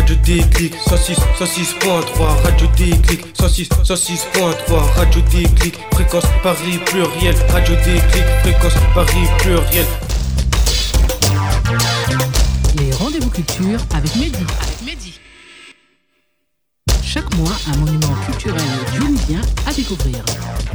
Radio Déclic 106.3, Radio Déclic 106.3, Radio Déclic, fréquence Paris pluriel, Radio Déclic, fréquence Paris pluriel. Les rendez-vous culture avec Mehdi. Chaque mois, un monument culturel dionysidien à découvrir.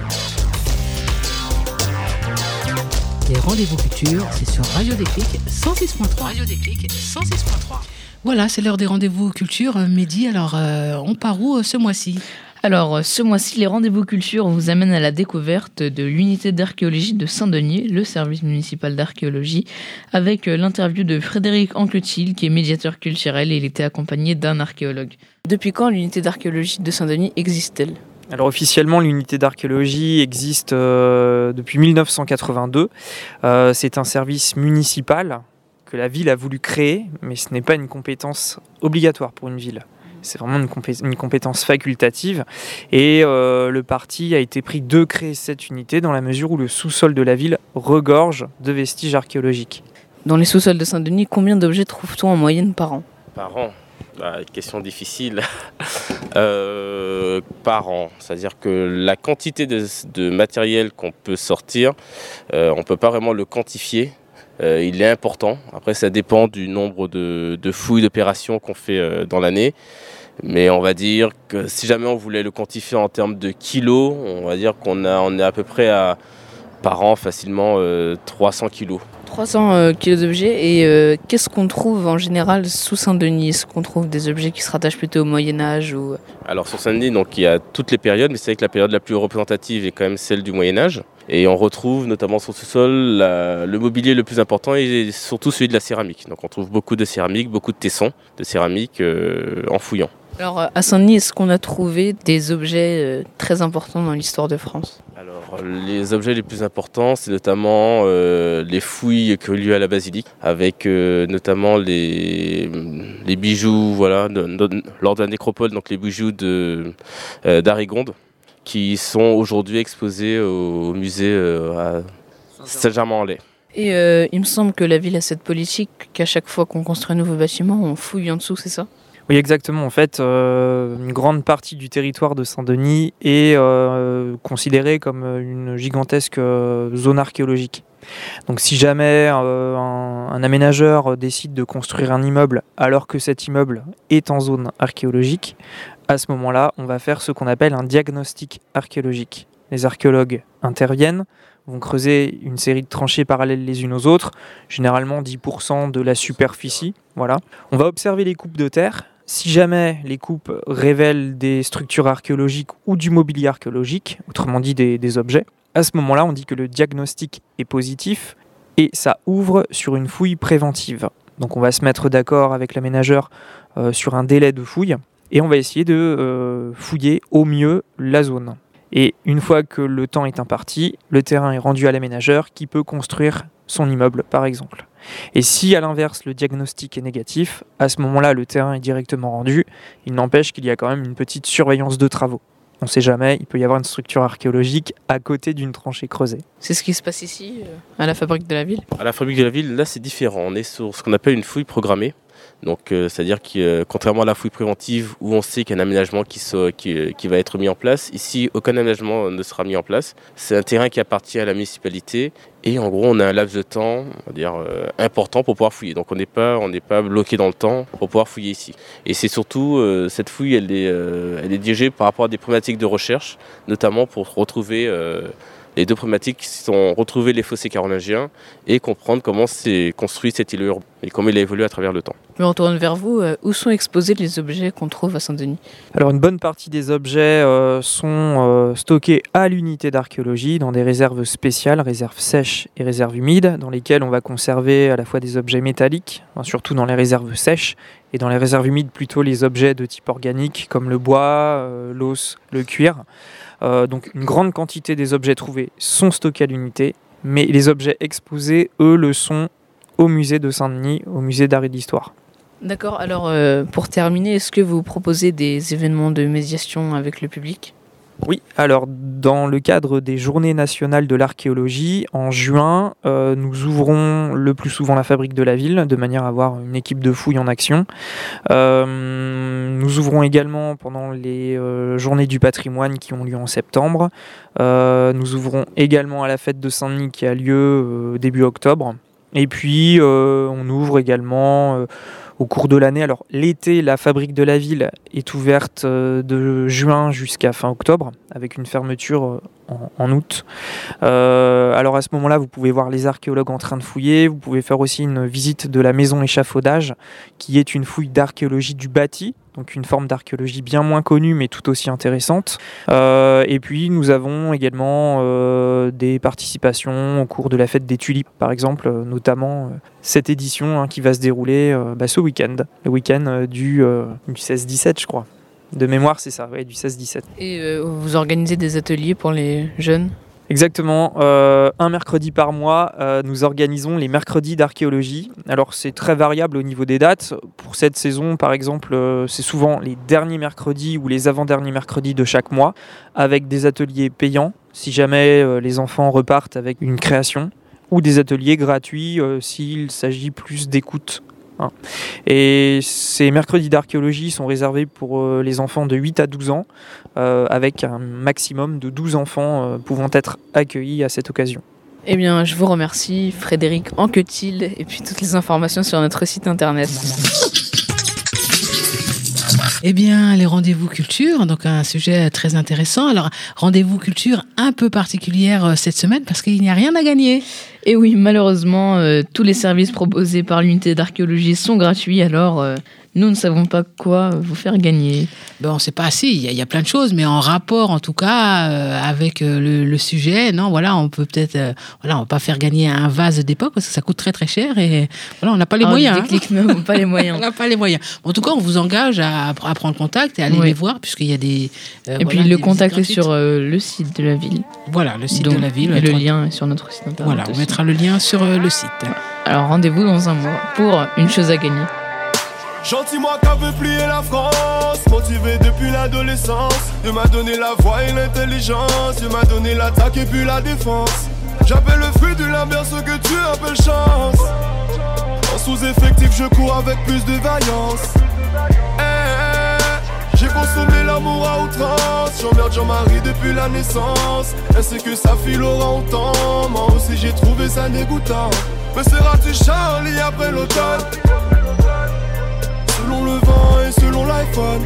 Les rendez-vous culture, c'est sur Radio Déclic 106.3. Radio Déclic 106.3. Voilà, c'est l'heure des rendez-vous culture. Mehdi, alors on part où ce mois-ci ? Alors, ce mois-ci, les rendez-vous culture vous amènent à la découverte de l'unité d'archéologie de Saint-Denis, le service municipal d'archéologie, avec l'interview de Frédéric Anquetil, qui est médiateur culturel, et il était accompagné d'un archéologue. Depuis quand l'unité d'archéologie de Saint-Denis existe-t-elle ? Alors officiellement, l'unité d'archéologie existe depuis 1982. C'est un service municipal que la ville a voulu créer, mais ce n'est pas une compétence obligatoire pour une ville. C'est vraiment une compétence facultative. Et le parti a été pris de créer cette unité dans la mesure où le sous-sol de la ville regorge de vestiges archéologiques. Dans les sous-sols de Saint-Denis, combien d'objets trouve-t-on en moyenne par an ? Par an ? Question difficile. Par an. C'est-à-dire que la quantité de matériel qu'on peut sortir, on ne peut pas vraiment le quantifier. Il est important. Après, ça dépend du nombre de fouilles d'opérations qu'on fait dans l'année. Mais on va dire que si jamais on voulait le quantifier en termes de kilos, on va dire qu'on est à peu près par an facilement 300 kilos. 300 kilos d'objets. Et qu'est-ce qu'on trouve en général sous Saint-Denis ? Est-ce qu'on trouve des objets qui se rattachent plutôt au Moyen-Âge ou... Alors sur Saint-Denis, donc, il y a toutes les périodes, mais c'est vrai que la période la plus représentative est quand même celle du Moyen-Âge. Et on retrouve notamment sur ce sol le mobilier le plus important et surtout celui de la céramique. Donc on trouve beaucoup de céramique, beaucoup de tessons de céramique en fouillant. Alors à Saint-Denis, est-ce qu'on a trouvé des objets très importants dans l'histoire de France ? Alors les objets les plus importants, c'est notamment les fouilles qui ont eu lieu à la basilique, avec notamment les bijoux lors de la nécropole, donc les bijoux d'Arigonde, qui sont aujourd'hui exposés au musée à Saint-Germain-en-Laye. Et il me semble que la ville a cette politique qu'à chaque fois qu'on construit un nouveau bâtiment, on fouille en dessous, c'est ça ? Oui, exactement. En fait, une grande partie du territoire de Saint-Denis est considérée comme une gigantesque zone archéologique. Donc si jamais un aménageur décide de construire un immeuble alors que cet immeuble est en zone archéologique, à ce moment-là, on va faire ce qu'on appelle un diagnostic archéologique. Les archéologues interviennent, vont creuser une série de tranchées parallèles les unes aux autres, généralement 10% de la superficie. Voilà. On va observer les coupes de terre. Si jamais les coupes révèlent des structures archéologiques ou du mobilier archéologique, autrement dit des objets, à ce moment-là, on dit que le diagnostic est positif et ça ouvre sur une fouille préventive. Donc on va se mettre d'accord avec l'aménageur sur un délai de fouille et on va essayer de fouiller au mieux la zone. Et une fois que le temps est imparti, le terrain est rendu à l'aménageur qui peut construire son immeuble, par exemple. Et si, à l'inverse, le diagnostic est négatif, à ce moment-là, le terrain est directement rendu. Il n'empêche qu'il y a quand même une petite surveillance de travaux. On ne sait jamais, il peut y avoir une structure archéologique à côté d'une tranchée creusée. C'est ce qui se passe ici, à la fabrique de la ville ? À la fabrique de la ville, là, c'est différent. On est sur ce qu'on appelle une fouille programmée. Donc, c'est-à-dire que contrairement à la fouille préventive où on sait qu'il y a un aménagement qui va être mis en place, ici aucun aménagement ne sera mis en place. C'est un terrain qui appartient à la municipalité et en gros on a un laps de temps, on va dire, important pour pouvoir fouiller. Donc on n'est pas bloqué dans le temps pour pouvoir fouiller ici. Et c'est surtout cette fouille, elle est dirigée par rapport à des problématiques de recherche, notamment pour retrouver les deux problématiques qui sont retrouver les fossés carolingiens et comprendre comment s'est construit cet îlot urbain et comment il a évolué à travers le temps. Je me retourne vers vous. Où sont exposés les objets qu'on trouve à Saint-Denis ? Alors une bonne partie des objets sont stockés à l'unité d'archéologie dans des réserves spéciales, réserves sèches et réserves humides, dans lesquelles on va conserver à la fois des objets métalliques, surtout dans les réserves sèches, et dans les réserves humides plutôt les objets de type organique comme le bois, l'os, le cuir. Donc une grande quantité des objets trouvés sont stockés à l'unité, mais les objets exposés, eux, le sont au musée de Saint-Denis, au musée d'art et d'histoire. D'accord, alors pour terminer, est-ce que vous proposez des événements de médiation avec le public ? Oui, alors dans le cadre des Journées nationales de l'archéologie, en juin, nous ouvrons le plus souvent la fabrique de la ville, de manière à avoir une équipe de fouilles en action. Nous ouvrons également pendant les Journées du patrimoine qui ont lieu en septembre. Nous ouvrons également à la fête de Saint-Denis qui a lieu début octobre. Et puis on ouvre également au cours de l'année. Alors l'été, la fabrique de la ville est ouverte de juin jusqu'à fin octobre, avec une fermeture en août. Alors à ce moment-là, vous pouvez voir les archéologues en train de fouiller. Vous pouvez faire aussi une visite de la maison échafaudage, qui est une fouille d'archéologie du bâti, donc une forme d'archéologie bien moins connue, mais tout aussi intéressante. Et puis nous avons également des participations au cours de la fête des tulipes, par exemple, notamment cette édition qui va se dérouler ce week-end, le week-end du 16-17, je crois. De mémoire, c'est ça, ouais, du 16-17. Et vous organisez des ateliers pour les jeunes ? Exactement, un mercredi par mois, nous organisons les mercredis d'archéologie. Alors c'est très variable au niveau des dates. Pour cette saison, par exemple, c'est souvent les derniers mercredis ou les avant-derniers mercredis de chaque mois, avec des ateliers payants, si jamais les enfants repartent avec une création, ou des ateliers gratuits s'il s'agit plus d'écoute. Et ces mercredis d'archéologie sont réservés pour les enfants de 8 à 12 ans, avec un maximum de 12 enfants pouvant être accueillis à cette occasion. Eh bien, je vous remercie, Frédéric Anquetil, et puis toutes les informations sur notre site internet. Eh bien, les rendez-vous culture, donc un sujet très intéressant. Alors, rendez-vous culture un peu particulière cette semaine parce qu'il n'y a rien à gagner. Et oui, malheureusement, tous les services proposés par l'unité d'archéologie sont gratuits, alors nous ne savons pas quoi vous faire gagner. Bon, on ne sait pas si, il y a plein de choses, mais en rapport en tout cas avec le sujet, non, voilà, on peut peut-être, on va pas faire gagner un vase d'époque parce que ça coûte très très cher et voilà, on n'a pas les moyens. Déclic, non, pas les moyens. On n'a pas les moyens. En tout cas, on vous engage à prendre contact et à aller les voir puisqu'il y a des. Et puis le contact est sur le site de la ville. Voilà, le site de la ville. Et le lien est sur notre site internet. Voilà, on mettra le lien sur le site. Alors rendez-vous dans un mois pour une chose à gagner. Gentil moi qui veut plier la France, motivé depuis l'adolescence. Dieu m'a donné la voix et l'intelligence, Dieu m'a donné l'attaque et puis la défense. J'appelle le fruit du l'ambiance que tu appelles chance. En sous-effectif je cours avec plus de vaillance. J'ai consommé l'amour à outrance. J'emmerde Jean-Marie depuis la naissance. Elle sait que sa fille l'aura autant. Moi aussi j'ai trouvé ça dégoûtant. Mais seras-tu Charlie après l'automne? Selon le vent et selon l'iPhone.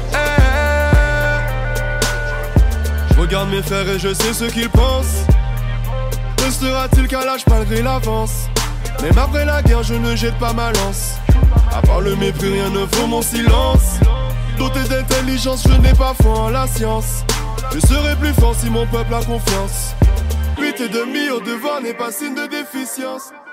Je regarde mes frères et je sais ce qu'ils pensent. Restera-t-il qu'à l'âge malgré l'avance? Même après la guerre je ne jette pas ma lance. À part le mépris rien ne vaut mon silence. Doté d'intelligence je n'ai pas foi en la science. Je serai plus fort si mon peuple a confiance. 8,5 au devant n'est pas signe de déficience.